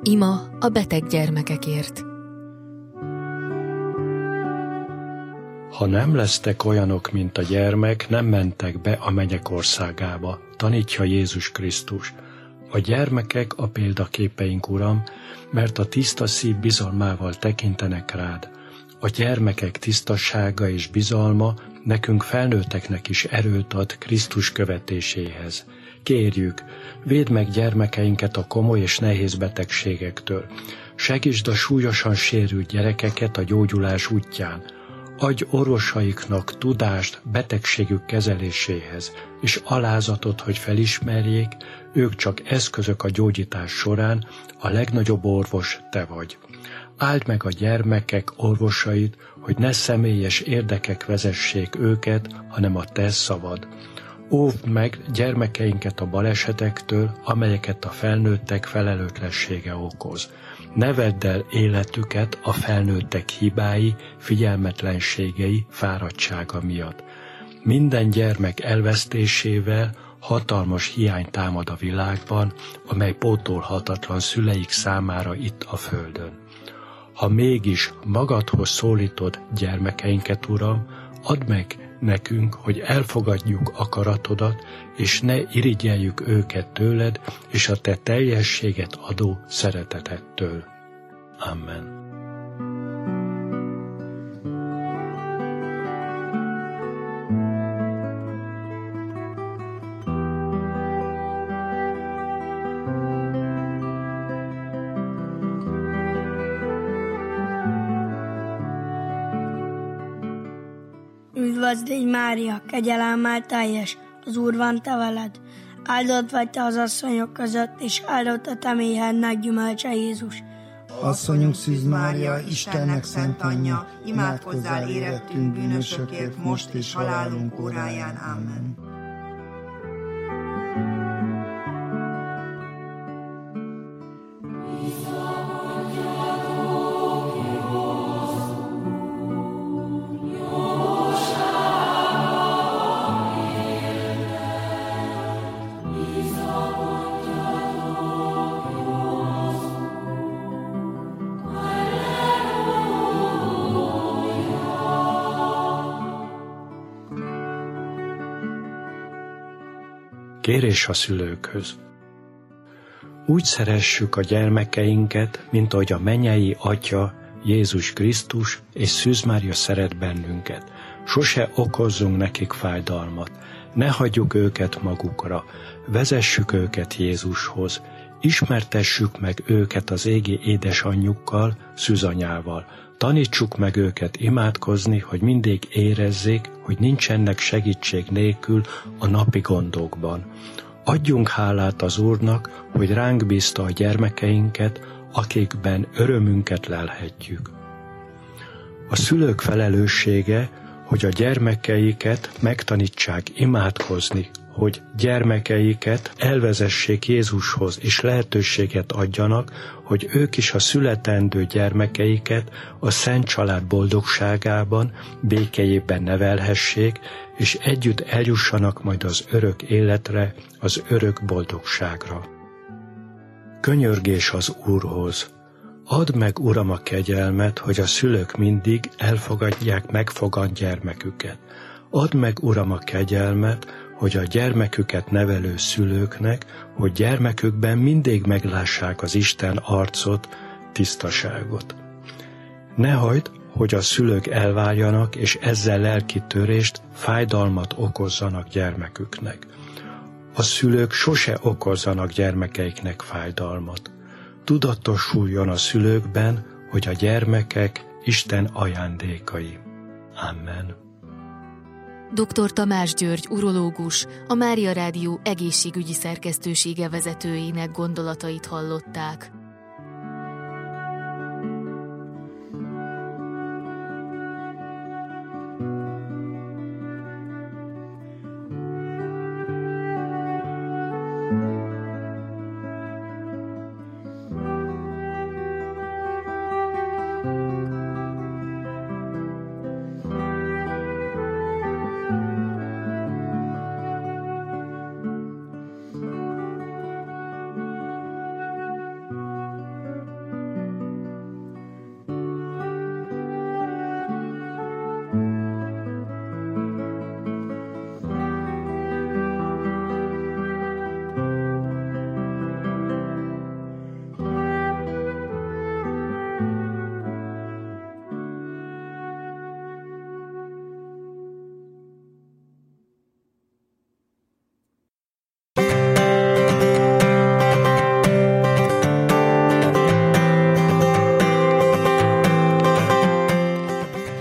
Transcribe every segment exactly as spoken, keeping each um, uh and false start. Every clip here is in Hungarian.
Ima a beteg gyermekekért. Ha nem lesztek olyanok, mint a gyermek, nem mentek be a mennyek országába, tanítja Jézus Krisztus. A gyermekek a példaképeink, Uram, mert a tiszta szív bizalmával tekintenek rád. A gyermekek tisztassága és bizalma nekünk felnőtteknek is erőt ad Krisztus követéséhez. Kérjük, védd meg gyermekeinket a komoly és nehéz betegségektől. Segítsd a súlyosan sérült gyerekeket a gyógyulás útján. Adj orvosaiknak tudást betegségük kezeléséhez, és alázatot, hogy felismerjék, ők csak eszközök a gyógyítás során, a legnagyobb orvos te vagy. Áld meg a gyermekek orvosait, hogy ne személyes érdekek vezessék őket, hanem a te szavad. Óvd meg gyermekeinket a balesetektől, amelyeket a felnőttek felelőtlensége okoz. Ne vedd el életüket a felnőttek hibái, figyelmetlenségei, fáradtsága miatt. Minden gyermek elvesztésével hatalmas hiány támad a világban, amely pótolhatatlan szüleik számára itt a földön. Ha mégis magadhoz szólítod gyermekeinket, Uram, add meg nekünk, hogy elfogadjuk akaratodat, és ne irigyeljük őket tőled, és a te teljességet adó szeretetettől. Amen. Üdvözl légy, Mária, kegyelemmel teljes, az Úr van te veled. Áldott vagy te az asszonyok között, és áldott a te méhednek gyümölcse, Jézus. Asszonyunk Szűz Mária, Istennek szent anyja, imádkozzál érettünk bűnösökért, most és halálunk óráján. Amen. Kérés a szülőkhöz. Úgy szeressük a gyermekeinket, mint ahogy a mennyei Atya, Jézus Krisztus és Szűz Mária szeret bennünket. Sose okozzunk nekik fájdalmat, ne hagyjuk őket magukra, vezessük őket Jézushoz, ismertessük meg őket az égi édesanyjukkal, szűzanyával. Tanítsuk meg őket imádkozni, hogy mindig érezzék, hogy nincsenek segítség nélkül a napi gondokban. Adjunk hálát az Úrnak, hogy ránk bízta a gyermekeinket, akikben örömünket lelhetjük. A szülők felelőssége, hogy a gyermekeiket megtanítsák imádkozni, hogy gyermekeiket elvezessék Jézushoz, és lehetőséget adjanak, hogy ők is a születendő gyermekeiket a Szent Család boldogságában, békéjében nevelhessék, és együtt eljussanak majd az örök életre, az örök boldogságra. Könyörgés az Úrhoz. Add meg, Uram, a kegyelmet, hogy a szülők mindig elfogadják megfogant gyermeküket. Add meg, Uram, a kegyelmet, hogy a gyermeküket nevelő szülőknek, hogy gyermekükben mindig meglássák az Isten arcot, tisztaságot. Ne hagyd, hogy a szülők elváljanak, és ezzel lelki törést, fájdalmat okozzanak gyermeküknek. A szülők sose okozzanak gyermekeiknek fájdalmat. Tudatosuljon a szülőkben, hogy a gyermekek Isten ajándékai. Amen. doktor Tamás György, urológus, a Mária Rádió egészségügyi szerkesztősége vezetőjének gondolatait hallották.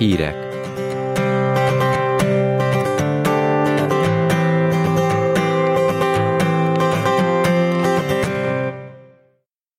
Hírek